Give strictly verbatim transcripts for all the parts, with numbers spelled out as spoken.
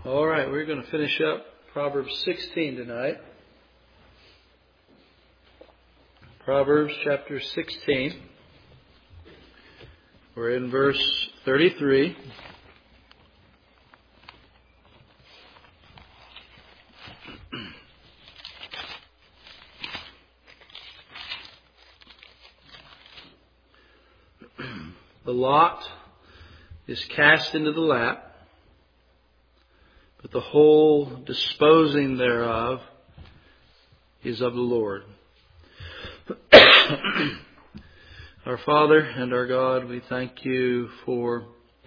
All right, we're going to finish up Proverbs sixteen tonight. Proverbs chapter sixteen. We're in verse thirty-three. The lot is cast into the lap, but the whole disposing thereof is of the Lord. Our Father and our God, we thank you for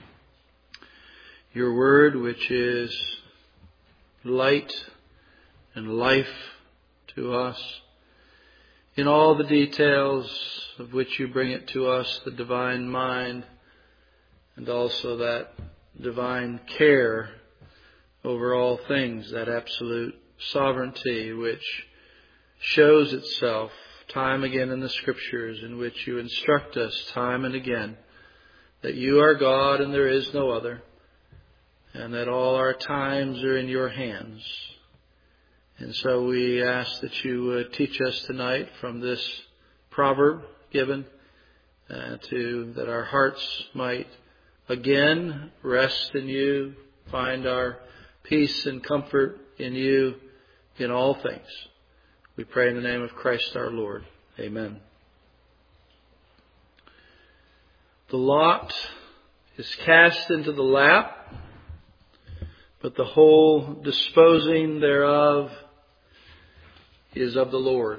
your word, which is light and life to us. In all the details of which you bring it to us, the divine mind, and also that divine care over all things, that absolute sovereignty which shows itself time again in the Scriptures, in which you instruct us time and again that you are God and there is no other, and that all our times are in your hands. And so we ask that you would teach us tonight from this proverb given, uh, to that our hearts might again rest in you, find our peace and comfort in you in all things. We pray in the name of Christ our Lord. Amen. The lot is cast into the lap, but the whole disposing thereof is of the Lord.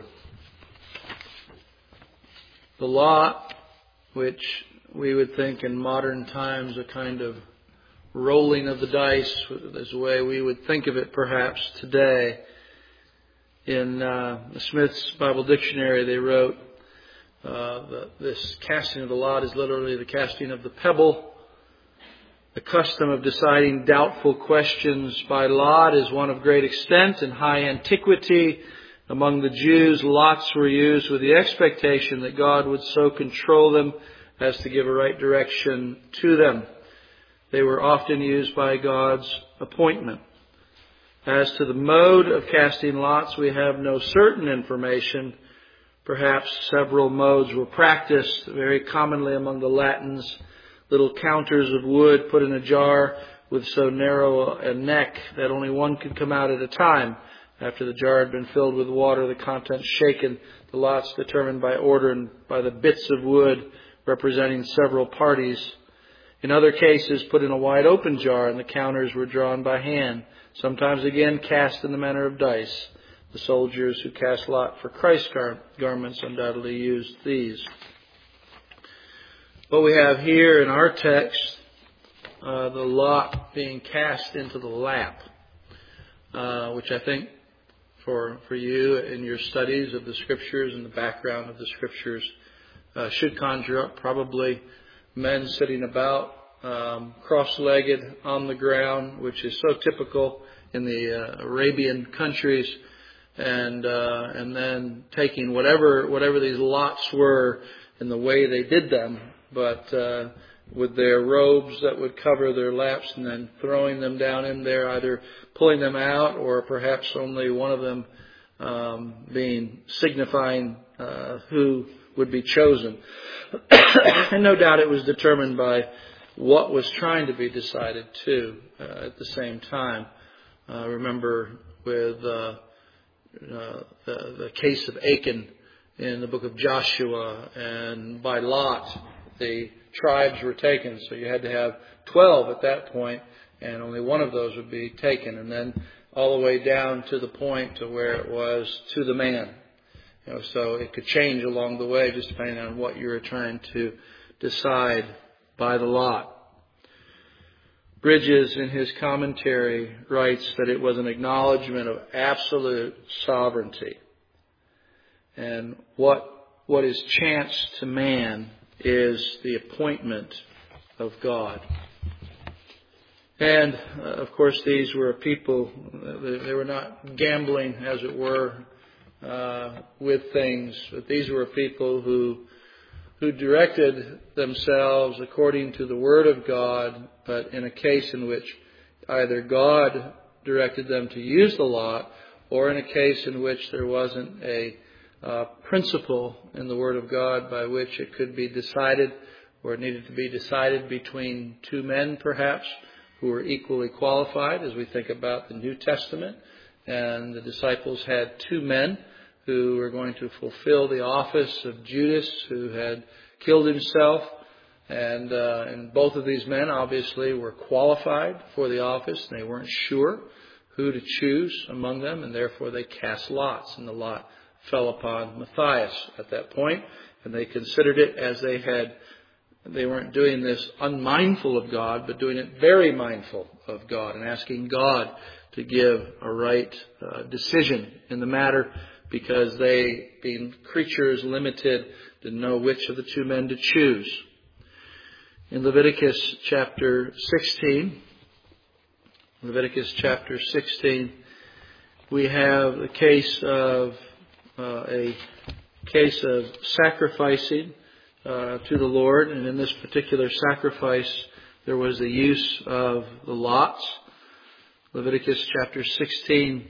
The lot, which we would think in modern times a kind of rolling of the dice, is the way we would think of it perhaps today. In uh, the Smith's Bible Dictionary, they wrote uh, that this casting of the lot is literally the casting of the pebble. The custom of deciding doubtful questions by lot is one of great extent and high antiquity. Among the Jews, lots were used with the expectation that God would so control them as to give a right direction to them. They were often used by God's appointment. As to the mode of casting lots, we have no certain information. Perhaps several modes were practiced, very commonly among the Latins. Little counters of wood put in a jar with so narrow a neck that only one could come out at a time. After the jar had been filled with water, the contents shaken, the lots determined by order and by the bits of wood representing several parties. In other cases, put in a wide open jar, and the counters were drawn by hand. Sometimes again cast in the manner of dice. The soldiers who cast lot for Christ's gar- garments undoubtedly used these. What we have here in our text, uh, the lot being cast into the lap, uh, which I think for for you in your studies of the Scriptures and the background of the Scriptures uh, should conjure up probably men sitting about, um, cross-legged on the ground, which is so typical in the uh, Arabian countries, and uh, and then taking whatever whatever these lots were in the way they did them, but uh, with their robes that would cover their laps, and then throwing them down in there, either pulling them out or perhaps only one of them um, being signifying uh, who would be chosen. And no doubt it was determined by what was trying to be decided too uh, at the same time. Uh, remember with uh, uh, the, the case of Achan in the book of Joshua, and by lot the tribes were taken, so you had to have twelve at that point, and only one of those would be taken, and then all the way down to the point to where it was to the man. You know, so it could change along the way just depending on what you were trying to decide by the lot. Bridges, in his commentary, writes that it was an acknowledgement of absolute sovereignty. And what what is chance to man is the appointment of God. And, uh, of course, these were people, they were not gambling, as it were, uh, with things, but these were people who who directed themselves according to the Word of God, but in a case in which either God directed them to use the lot, or in a case in which there wasn't a uh, principle in the Word of God by which it could be decided, or it needed to be decided between two men perhaps who were equally qualified, as we think about the New Testament. And the disciples had two men who were going to fulfill the office of Judas, who had killed himself. And, uh, and both of these men obviously were qualified for the office. They weren't sure who to choose among them, and therefore they cast lots. And the lot fell upon Matthias at that point. And they considered it as they had, they weren't doing this unmindful of God, but doing it very mindful of God and asking God to give a right uh, decision in the matter, because they, being creatures limited, didn't know which of the two men to choose. In Leviticus chapter sixteen, Leviticus chapter sixteen, we have a case of uh, a case of sacrificing uh, to the Lord, and in this particular sacrifice, there was the use of the lots. Leviticus chapter sixteen,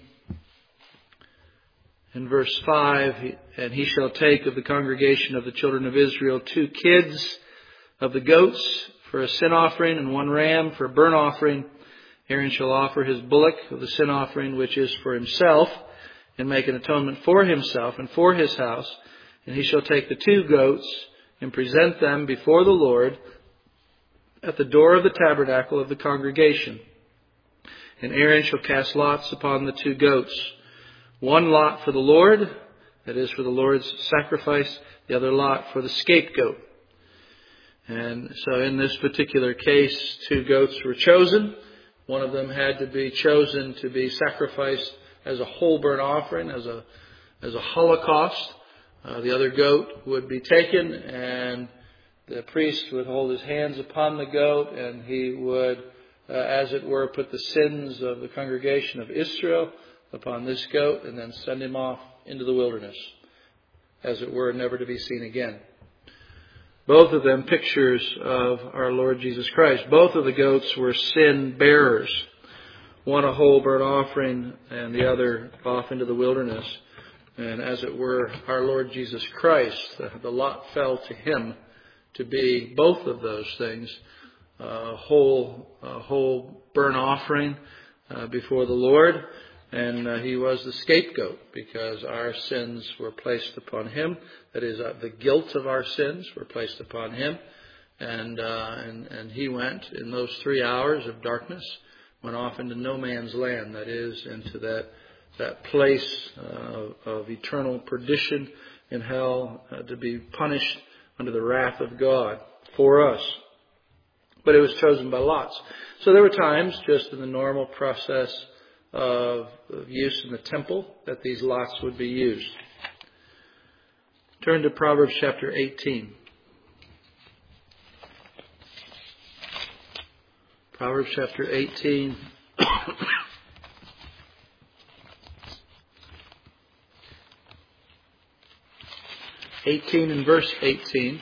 in verse five, and he shall take of the congregation of the children of Israel two kids of the goats for a sin offering, and one ram for a burnt offering. Aaron shall offer his bullock of the sin offering, which is for himself, and make an atonement for himself and for his house. And he shall take the two goats and present them before the Lord at the door of the tabernacle of the congregation. And Aaron shall cast lots upon the two goats, one lot for the Lord, that is for the Lord's sacrifice, the other lot for the scapegoat. And so in this particular case, two goats were chosen. One of them had to be chosen to be sacrificed as a whole burnt offering, as a as a holocaust. Uh, the other goat would be taken, and the priest would hold his hands upon the goat, and he would, uh, as it were, put the sins of the congregation of Israel upon this goat, and then send him off into the wilderness, as it were, never to be seen again. Both of them pictures of our Lord Jesus Christ. Both of the goats were sin bearers. One a whole burnt offering and the other off into the wilderness. And as it were, our Lord Jesus Christ, the, the lot fell to him to be both of those things. A whole, a whole burnt offering uh, before the Lord. And uh, he was the scapegoat because our sins were placed upon him. That is, uh, the guilt of our sins were placed upon him. And, uh, and and he went in those three hours of darkness, went off into no man's land. That is, into that that place uh, of eternal perdition in hell, uh, to be punished under the wrath of God for us. But it was chosen by lots. So there were times, just in the normal process Of, of use in the temple, that these lots would be used. Turn to Proverbs chapter eighteen. Proverbs chapter eighteen. eighteen and verse eighteen.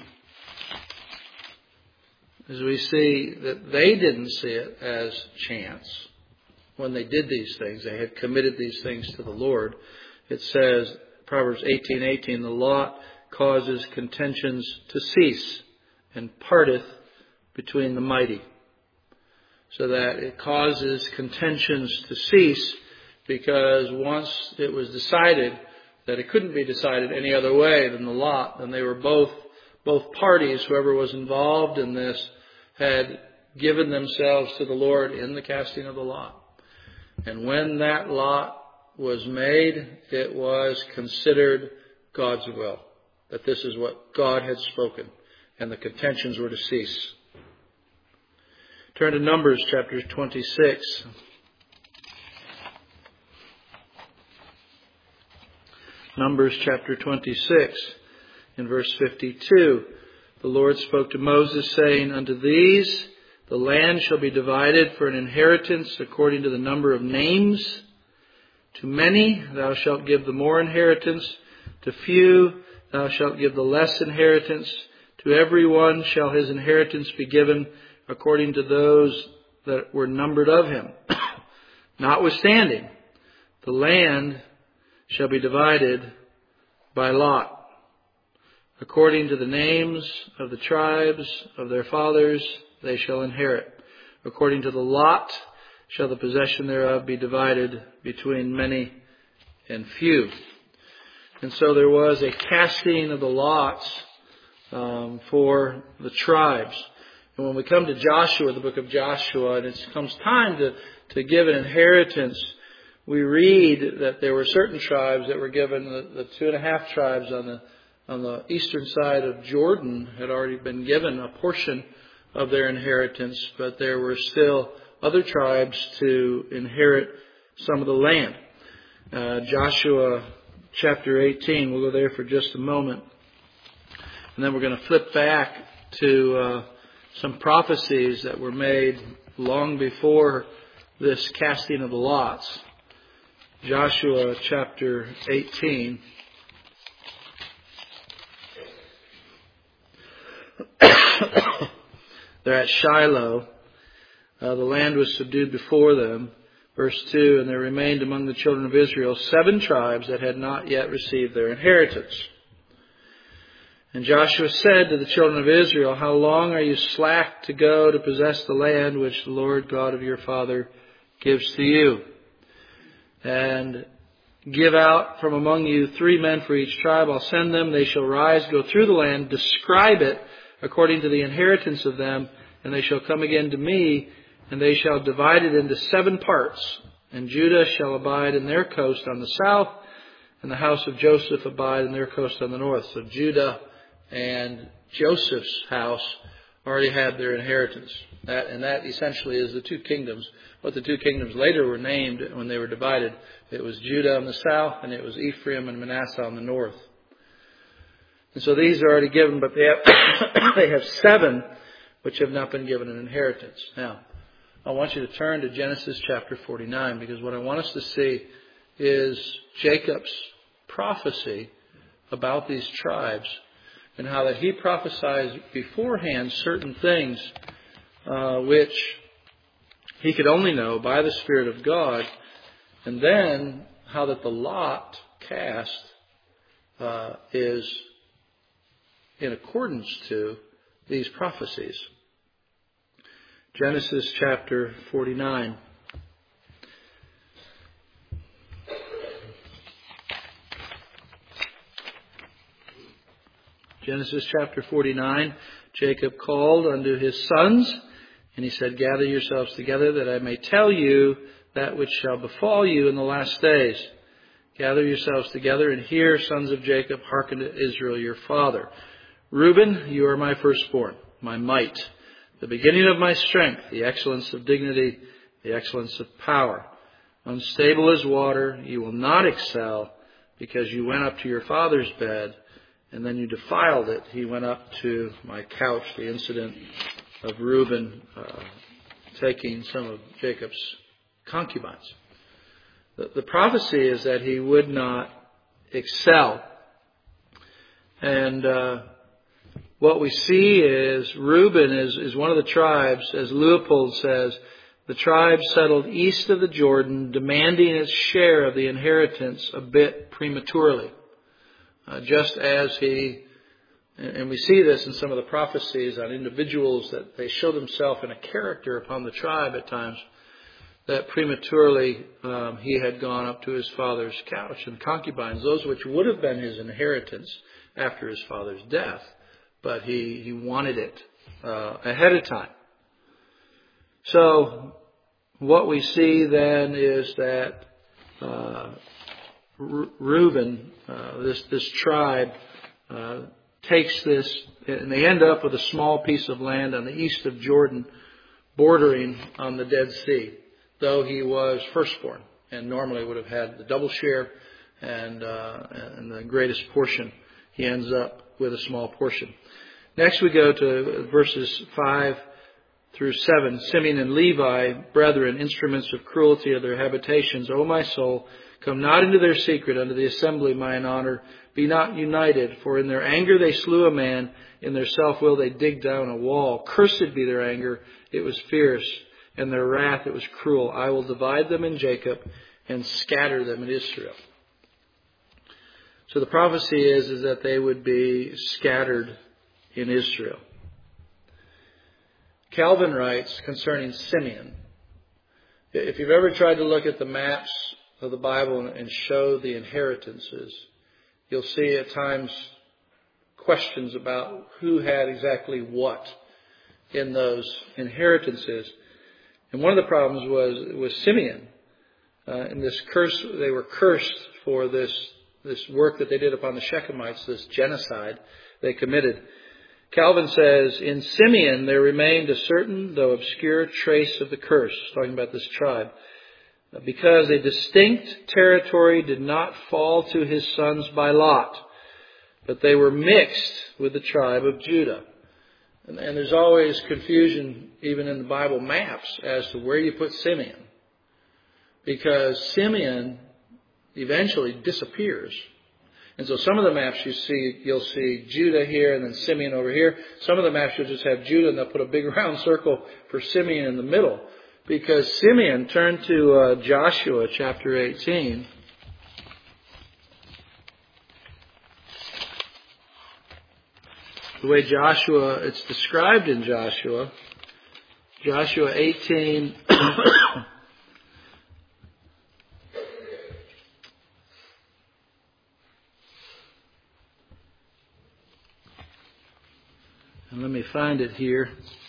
As we see that they didn't see it as chance. When they did these things, they had committed these things to the Lord. It says, Proverbs eighteen eighteen, the lot causes contentions to cease and parteth between the mighty. So that it causes contentions to cease because once it was decided that it couldn't be decided any other way than the lot, then they were both, both parties, whoever was involved in this, had given themselves to the Lord in the casting of the lot. And when that lot was made, it was considered God's will. That this is what God had spoken. And the contentions were to cease. Turn to Numbers chapter twenty-six. Numbers chapter twenty-six, in verse fifty-two. The Lord spoke to Moses, saying, Unto these the land shall be divided for an inheritance according to the number of names. To many thou shalt give the more inheritance. To few thou shalt give the less inheritance. To every one shall his inheritance be given according to those that were numbered of him. Notwithstanding, the land shall be divided by lot, according to the names of the tribes of their fathers they shall inherit. According to the lot shall the possession thereof be divided between many and few. And so there was a casting of the lots um, for the tribes. And when we come to Joshua, the book of Joshua, and it comes time to, to give an inheritance, we read that there were certain tribes that were given, the, the two and a half tribes on the on the eastern side of Jordan had already been given a portion of their inheritance, but there were still other tribes to inherit some of the land. Uh, Joshua chapter eighteen, we'll go there for just a moment. And then we're going to flip back to uh, some prophecies that were made long before this casting of the lots. Joshua chapter eighteen. They're at Shiloh. Uh, the land was subdued before them. Verse two, and there remained among the children of Israel seven tribes that had not yet received their inheritance. And Joshua said to the children of Israel, how long are you slack to go to possess the land which the Lord God of your father gives to you? And give out from among you three men for each tribe. I'll send them. They shall rise, go through the land, describe it according to the inheritance of them, and they shall come again to me, and they shall divide it into seven parts. And Judah shall abide in their coast on the south, and the house of Joseph abide in their coast on the north. So Judah and Joseph's house already had their inheritance. That, and that essentially is the two kingdoms. What the two kingdoms later were named when they were divided. It was Judah on the south, and it was Ephraim and Manasseh on the north. And so these are already given, but they have, they have seven which have not been given an inheritance. Now, I want you to turn to Genesis chapter forty-nine, because what I want us to see is Jacob's prophecy about these tribes and how that he prophesies beforehand certain things uh, which he could only know by the Spirit of God, and then how that the lot cast uh, is in accordance to these prophecies. Genesis chapter forty-nine. Genesis chapter forty-nine. Jacob called unto his sons, and he said, gather yourselves together that I may tell you that which shall befall you in the last days. Gather yourselves together and hear, sons of Jacob, hearken to Israel your father. Reuben, you are my firstborn, my might, the beginning of my strength, the excellence of dignity, the excellence of power. Unstable as water, you will not excel, because you went up to your father's bed, and then you defiled it. He went up to my couch, the incident of Reuben uh, taking some of Jacob's concubines. The, the prophecy is that he would not excel. And uh, what we see is Reuben is, is one of the tribes, as Leopold says, the tribe settled east of the Jordan, demanding its share of the inheritance a bit prematurely. Uh, just as he, and we see this in some of the prophecies on individuals, that they show themselves in a character upon the tribe at times, that prematurely um, he had gone up to his father's couch and concubines, those which would have been his inheritance after his father's death. But he, he wanted it uh, ahead of time. So what we see then is that uh, Reuben, uh, this this tribe, uh, takes this, and they end up with a small piece of land on the east of Jordan, bordering on the Dead Sea. Though he was firstborn, and normally would have had the double share and uh, and the greatest portion, he ends up with a small portion. Next we go to verses five through seven. Simeon and Levi, brethren, instruments of cruelty of their habitations, O my soul, come not into their secret unto the assembly, mine honor. Be not united, for in their anger they slew a man, in their self-will they digged down a wall. Cursed be their anger, it was fierce. and their wrath it was cruel. I will divide them in Jacob and scatter them in Israel. So the prophecy is, is that they would be scattered in Israel. Calvin writes concerning Simeon, if you've ever tried to look at the maps of the Bible and show the inheritances, you'll see at times questions about who had exactly what in those inheritances. And one of the problems was was Simeon. Uh, and this curse, they were cursed for this this work that they did upon the Shechemites, this genocide they committed. Calvin says, in Simeon there remained a certain, though obscure, trace of the curse, talking about this tribe, because a distinct territory did not fall to his sons by lot, but they were mixed with the tribe of Judah. And, and there's always confusion, even in the Bible maps, as to where you put Simeon, because Simeon eventually disappears. And so some of the maps you see, you'll see Judah here and then Simeon over here. Some of the maps you'll just have Judah and they'll put a big round circle for Simeon in the middle. Because Simeon, turn to uh, Joshua chapter eighteen. The way Joshua, it's described in Joshua. Joshua eighteen. And let me find it here.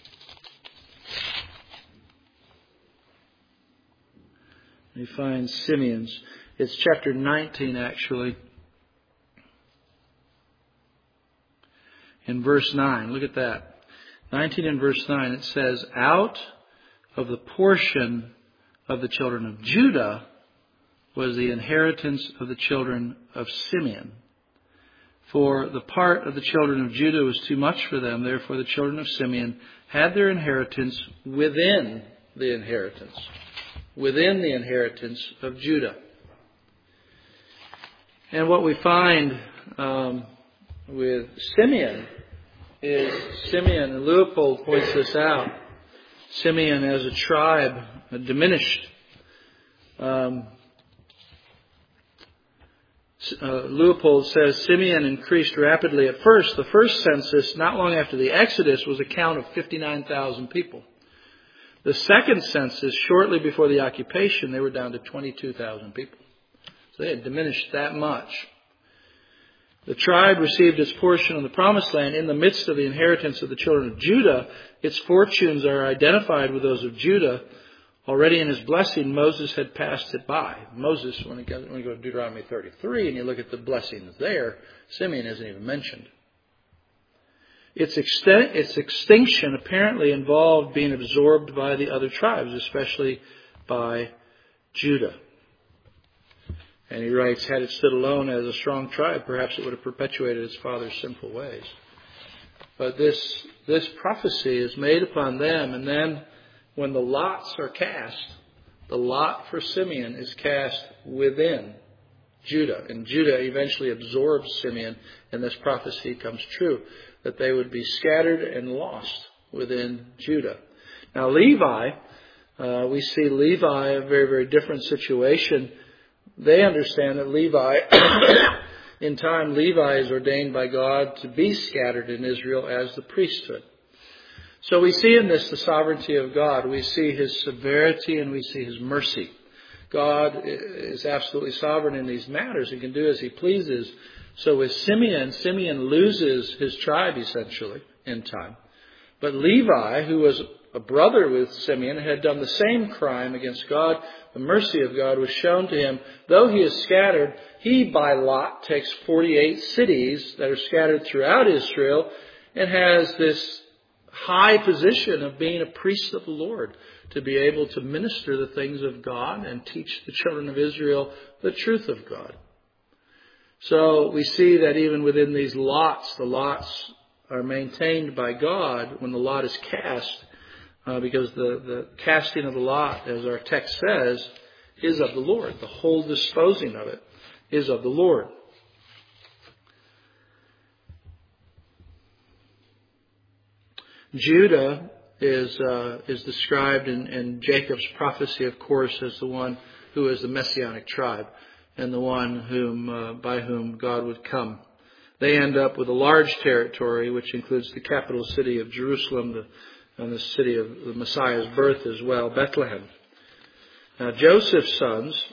Let me find Simeon's. It's chapter nineteen, actually. In verse nine. Look at that. nineteen and verse nine. It says, out of the portion of the children of Judah was the inheritance of the children of Simeon. For the part of the children of Judah was too much for them. Therefore the children of Simeon had their inheritance within the inheritance. Within the inheritance of Judah. And what we find um, with Simeon is Simeon, and Leopold points this out, Simeon as a tribe diminished. Um, Uh, Leopold says Simeon increased rapidly at first. The first census, not long after the Exodus, was a count of fifty-nine thousand people. The second census, shortly before the occupation, they were down to twenty-two thousand people. So they had diminished that much. The tribe received its portion of the promised land in the midst of the inheritance of the children of Judah. Its fortunes are identified with those of Judah. Already in his blessing, Moses had passed it by. Moses, when you go, when you go to Deuteronomy thirty-three and you look at the blessings there, Simeon isn't even mentioned. Its, extent, its extinction apparently involved being absorbed by the other tribes, especially by Judah. And he writes, had it stood alone as a strong tribe, perhaps it would have perpetuated its father's sinful ways. But this, this prophecy is made upon them, and then when the lots are cast, the lot for Simeon is cast within Judah. And Judah eventually absorbs Simeon, and this prophecy comes true, that they would be scattered and lost within Judah. Now Levi, uh, we see Levi, a very, very different situation. They understand that Levi, in time, Levi is ordained by God to be scattered in Israel as the priesthood. So we see in this the sovereignty of God. We see His severity and we see His mercy. God is absolutely sovereign in these matters and can do as He pleases. So with Simeon, Simeon loses his tribe essentially in time. But Levi, who was a brother with Simeon, had done the same crime against God. The mercy of God was shown to him. Though he is scattered, he by lot takes forty-eight cities that are scattered throughout Israel and has this high position of being a priest of the Lord, to be able to minister the things of God and teach the children of Israel the truth of God. So we see that even within these lots, the lots are maintained by God when the lot is cast, uh, because the, the casting of the lot, as our text says, is of the Lord. The whole disposing of it is of the Lord. Judah is uh, is described in, in Jacob's prophecy, of course, as the one who is the messianic tribe and the one whom uh, by whom God would come. They end up with a large territory, which includes the capital city of Jerusalem, the, and the city of the Messiah's birth as well, Bethlehem. Now, Joseph's sons,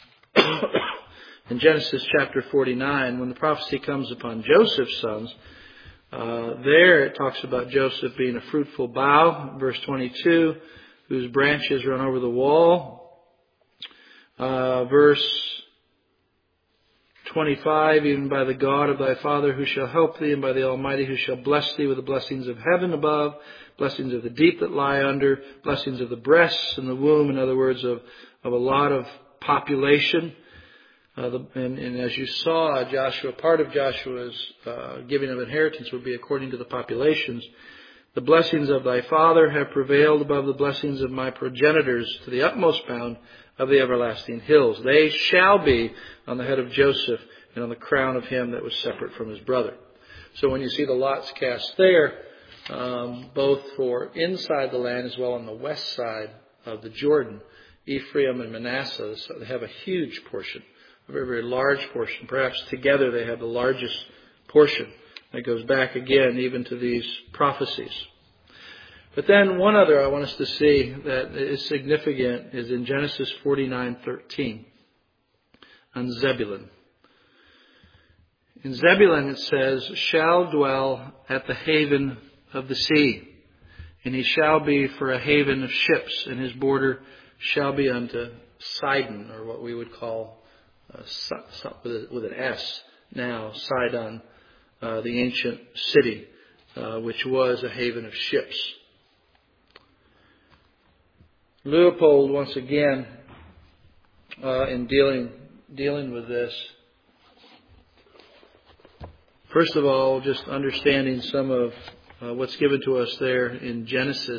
in Genesis chapter forty-nine, when the prophecy comes upon Joseph's sons, uh, there it talks about Joseph being a fruitful bough, verse twenty-two, whose branches run over the wall. Uh, verse twenty-five, even by the God of thy father who shall help thee, and by the Almighty who shall bless thee with the blessings of heaven above, blessings of the deep that lie under, blessings of the breasts and the womb, in other words, of, of a lot of population. Uh, the, and, and as you saw, Joshua, part of Joshua's uh, giving of inheritance would be according to the populations. The blessings of thy father have prevailed above the blessings of my progenitors to the utmost bound of the everlasting hills. They shall be on the head of Joseph and on the crown of him that was separate from his brother. So when you see the lots cast there, um, both for inside the land as well on the west side of the Jordan, Ephraim and Manasseh, so they have a huge portion, a very, very large portion. Perhaps together they have the largest portion. That goes back again even to these prophecies. But then one other I want us to see that is significant is in Genesis forty-nine thirteen on Zebulun. In Zebulun it says, shall dwell at the haven of the sea, and he shall be for a haven of ships, and his border shall be unto Sidon, or what we would call uh, with an S now, Sidon, uh, the ancient city, uh, which was a haven of ships. Leopold, once again, uh, in dealing dealing with this, first of all, just understanding some of uh, what's given to us there in Genesis.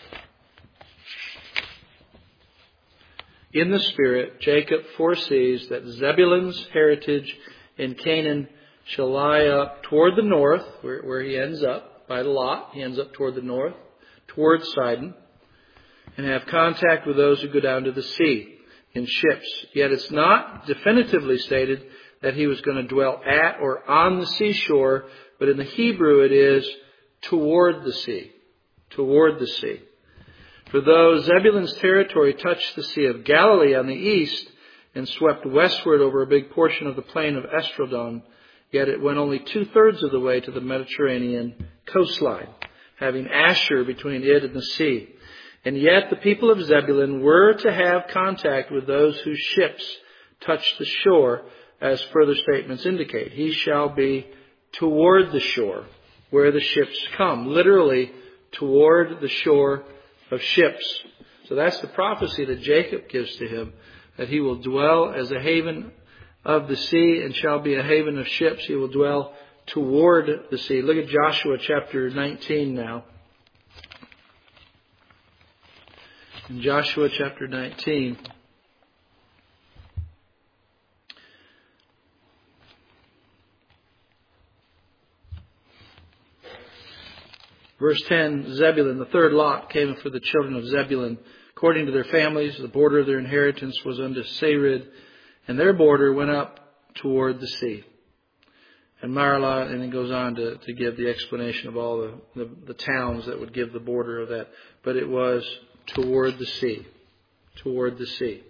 In the Spirit, Jacob foresees that Zebulun's heritage in Canaan shall lie up toward the north, where, where he ends up, by the lot. He ends up toward the north, toward Sidon, and have contact with those who go down to the sea in ships. Yet it's not definitively stated that he was going to dwell at or on the seashore, but in the Hebrew it is toward the sea. Toward the sea. For though Zebulun's territory touched the Sea of Galilee on the east and swept westward over a big portion of the plain of Esdraelon, yet it went only two-thirds of the way to the Mediterranean coastline, having Asher between it and the sea. And yet the people of Zebulun were to have contact with those whose ships touched the shore, as further statements indicate. He shall be toward the shore, where the ships come. Literally, toward the shore of ships. So that's the prophecy that Jacob gives to him, that he will dwell as a haven of the sea and shall be a haven of ships. He will dwell toward the sea. Look at Joshua chapter nineteen now. In Joshua chapter nineteen, verse ten, Zebulun, the third lot, came for the children of Zebulun, according to their families. The border of their inheritance was unto Sarid, and their border went up toward the sea. And Marlah, and it goes on to, to give the explanation of all the, the, the towns that would give the border of that. But it was toward the sea. Toward the sea.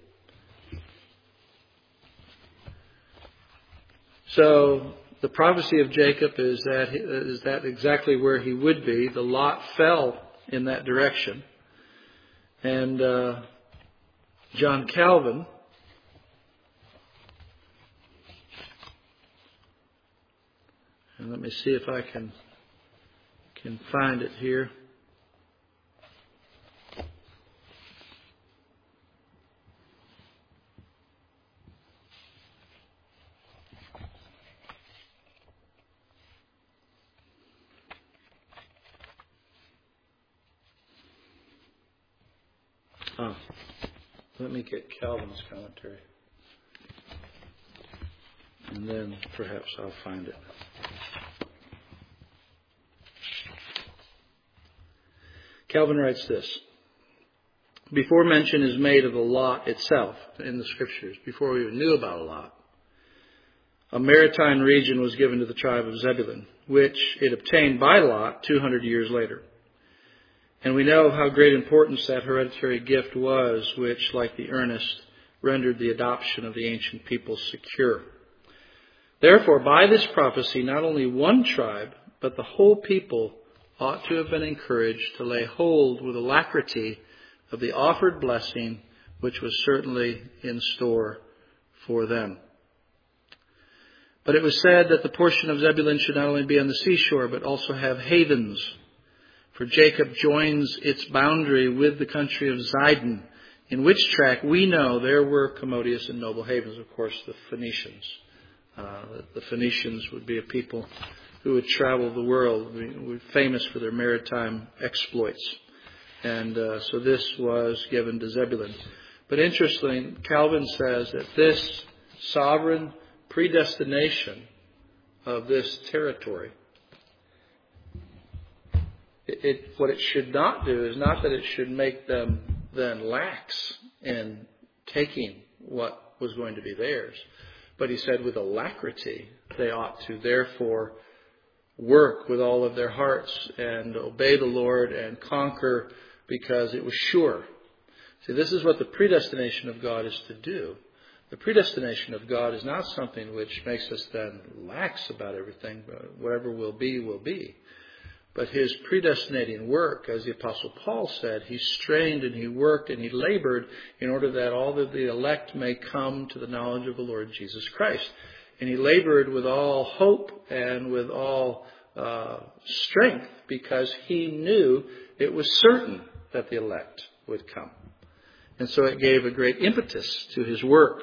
So the prophecy of Jacob is that is that exactly where he would be. The lot fell in that direction. And uh, John Calvin, and let me see if I can can find it here. Oh, let me get Calvin's commentary. And then perhaps I'll find it. Calvin writes this: before mention is made of the lot itself in the Scriptures, before we even knew about Lot, a maritime region was given to the tribe of Zebulun, which it obtained by Lot two hundred years later. And we know how great importance that hereditary gift was, which, like the earnest, rendered the adoption of the ancient people secure. Therefore, by this prophecy, not only one tribe, but the whole people ought to have been encouraged to lay hold with alacrity of the offered blessing, which was certainly in store for them. But it was said that the portion of Zebulun should not only be on the seashore, but also have havens. For Jacob joins its boundary with the country of Zidon, in which tract we know there were commodious and noble havens. Of course, the Phoenicians. Uh, the Phoenicians would be a people who would travel the world, were famous for their maritime exploits. And uh, so this was given to Zebulun. But interestingly, Calvin says that this sovereign predestination of this territory, it, it, what it should not do is not that it should make them then lax in taking what was going to be theirs, but he said with alacrity they ought to therefore work with all of their hearts and obey the Lord and conquer, because it was sure. See, this is what the predestination of God is to do. The predestination of God is not something which makes us then lax about everything, but whatever will be, will be. But his predestinating work, as the Apostle Paul said, he strained and he worked and he labored in order that all of the elect may come to the knowledge of the Lord Jesus Christ. And he labored with all hope and with all uh, strength, because he knew it was certain that the elect would come. And so it gave a great impetus to his work.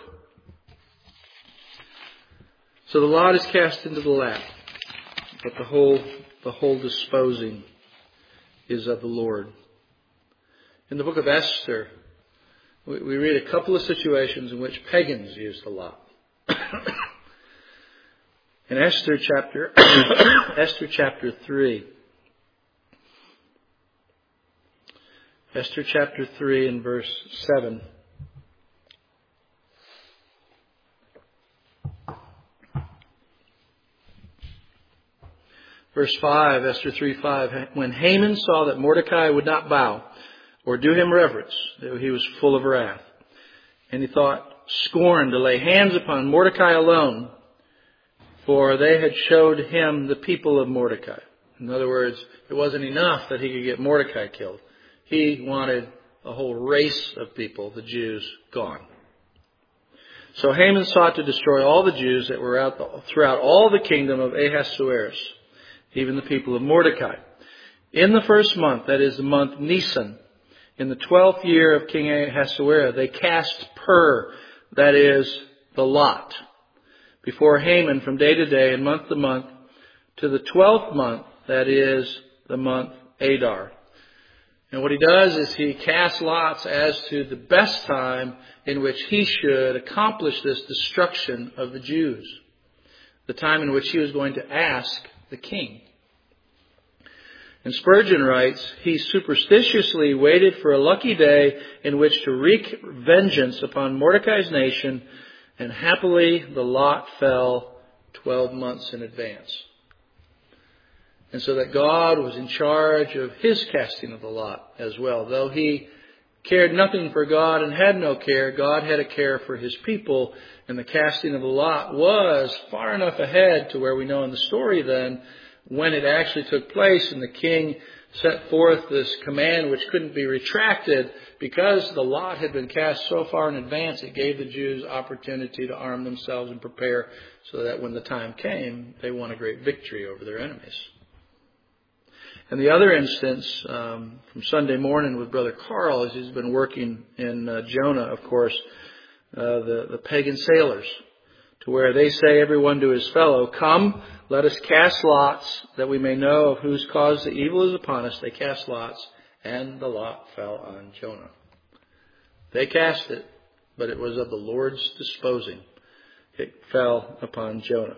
So the lot is cast into the lap, but the whole the whole disposing is of the Lord. In the book of Esther, we, we read a couple of situations in which pagans used the lot. In Esther chapter Esther chapter three. Esther chapter three and verse seven. Verse five, Esther three five. When Haman saw that Mordecai would not bow or do him reverence, he was full of wrath. And he thought scorn to lay hands upon Mordecai alone, for they had showed him the people of Mordecai. In other words, it wasn't enough that he could get Mordecai killed. He wanted a whole race of people, the Jews, gone. So Haman sought to destroy all the Jews that were out the, throughout all the kingdom of Ahasuerus, even the people of Mordecai. In the first month, that is the month Nisan, in the twelfth year of King Ahasuerus, they cast pur, that is the lot, before Haman from day to day and month to month to the twelfth month, that is the month Adar. And what he does is he casts lots as to the best time in which he should accomplish this destruction of the Jews, the time in which he was going to ask the king. And Spurgeon writes, he superstitiously waited for a lucky day in which to wreak vengeance upon Mordecai's nation, and happily the lot fell twelve months in advance. And so that God was in charge of his casting of the lot as well. Though he cared nothing for God and had no care, God had a care for his people, and the casting of the lot was far enough ahead to where we know in the story then when it actually took place, and the king set forth this command which couldn't be retracted because the lot had been cast so far in advance. It gave the Jews opportunity to arm themselves and prepare so that when the time came, they won a great victory over their enemies. And the other instance um, from Sunday morning with Brother Carl, as he's been working in uh, Jonah, of course, uh, the, the pagan sailors, to where they say everyone to his fellow, come, let us cast lots that we may know of whose cause the evil is upon us. They cast lots, and the lot fell on Jonah. They cast it, but it was of the Lord's disposing. It fell upon Jonah.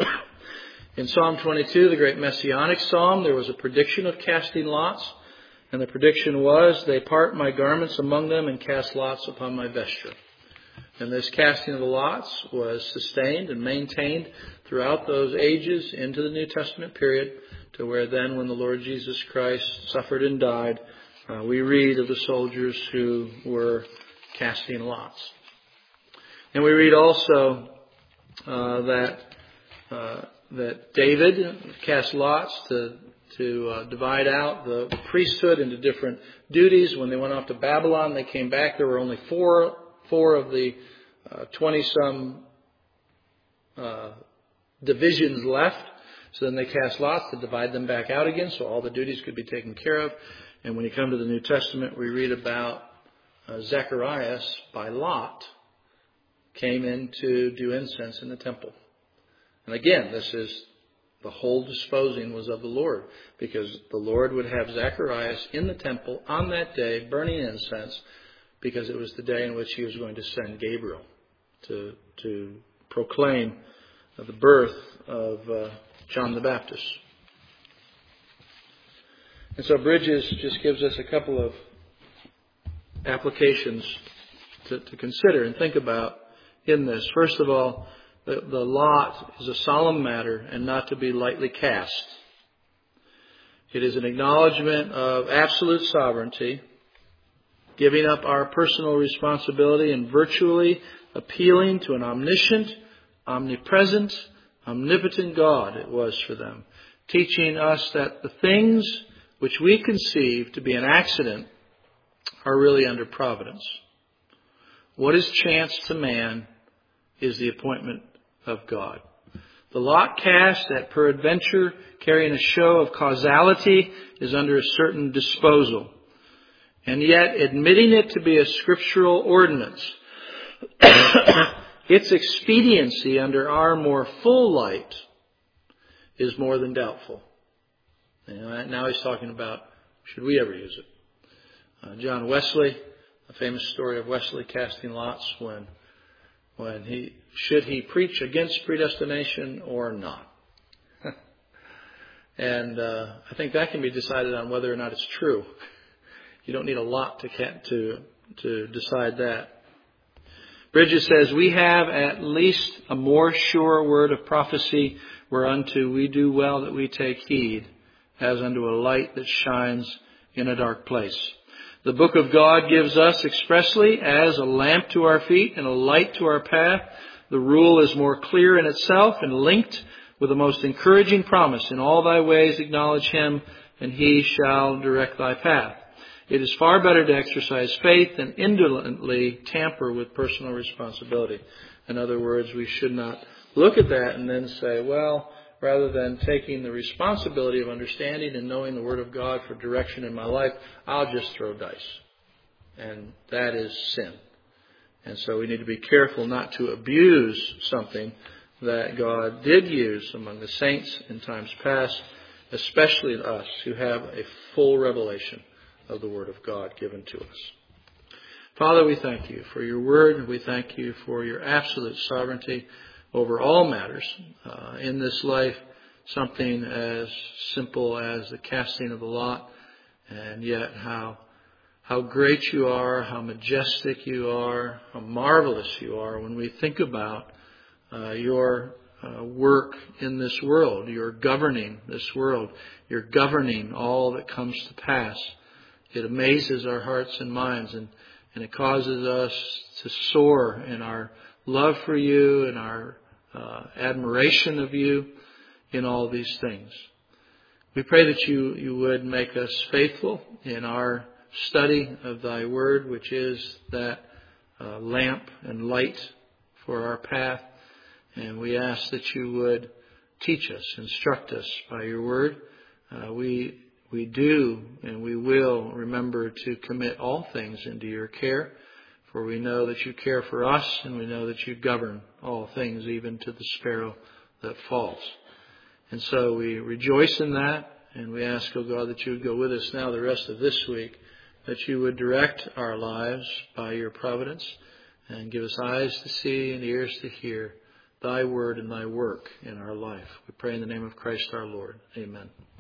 In Psalm twenty-two, the great messianic psalm, there was a prediction of casting lots. And the prediction was, they part my garments among them and cast lots upon my vesture. And this casting of the lots was sustained and maintained throughout those ages into the New Testament period, to where then when the Lord Jesus Christ suffered and died, uh, we read of the soldiers who were casting lots. And we read also uh, that uh, that David cast lots to to uh, divide out the priesthood into different duties. When they went off to Babylon, they came back. There were only four four of the uh, twenty-some uh, divisions left. So then they cast lots to divide them back out again, so all the duties could be taken care of. And when you come to the New Testament, we read about uh, Zacharias, by lot, came in to do incense in the temple. And again, this is the whole disposing was of the Lord, because the Lord would have Zacharias in the temple on that day burning incense, because it was the day in which he was going to send Gabriel to to proclaim the birth of uh, John the Baptist. And so Bridges just gives us a couple of applications to, to consider and think about in this. First of all, the, the lot is a solemn matter and not to be lightly cast. It is an acknowledgement of absolute sovereignty, giving up our personal responsibility and virtually appealing to an omniscient, omnipresent, omnipotent God it was for them, teaching us that the things which we conceive to be an accident are really under providence. What is chance to man is the appointment of God. The lot cast that peradventure, carrying a show of causality, is under a certain disposal. And yet, admitting it to be a scriptural ordinance, its expediency under our more full light is more than doubtful. And now he's talking about, should we ever use it? Uh, John Wesley, a famous story of Wesley casting lots when when he should he preach against predestination or not. And uh, I think that can be decided on whether or not it's true. You don't need a lot to to to decide that. Bridges says, we have at least a more sure word of prophecy, whereunto we do well that we take heed, as unto a light that shines in a dark place. The book of God gives us expressly as a lamp to our feet and a light to our path. The rule is more clear in itself and linked with the most encouraging promise. In all thy ways acknowledge him, and he shall direct thy path. It is far better to exercise faith than indolently tamper with personal responsibility. In other words, we should not look at that and then say, well, rather than taking the responsibility of understanding and knowing the Word of God for direction in my life, I'll just throw dice. And that is sin. And so we need to be careful not to abuse something that God did use among the saints in times past, especially us who have a full revelation of the Word of God given to us. Father, we thank you for your Word. We thank you for your absolute sovereignty over all matters uh, in this life, something as simple as the casting of the lot, and yet how how great you are, how majestic you are, how marvelous you are when we think about uh, your uh, work in this world. You're governing this world. You're governing all that comes to pass. It amazes our hearts and minds, and, and it causes us to soar in our love for you and our Uh, admiration of you in all these things. We pray that you, you would make us faithful in our study of thy word, which is that uh, lamp and light for our path. And we ask that you would teach us, instruct us by your word. Uh, we we do and we will remember to commit all things into your care. For we know that you care for us, and we know that you govern all things, even to the sparrow that falls. And so we rejoice in that, and we ask, oh God, that you would go with us now the rest of this week, that you would direct our lives by your providence, and give us eyes to see and ears to hear thy word and thy work in our life. We pray in the name of Christ our Lord. Amen.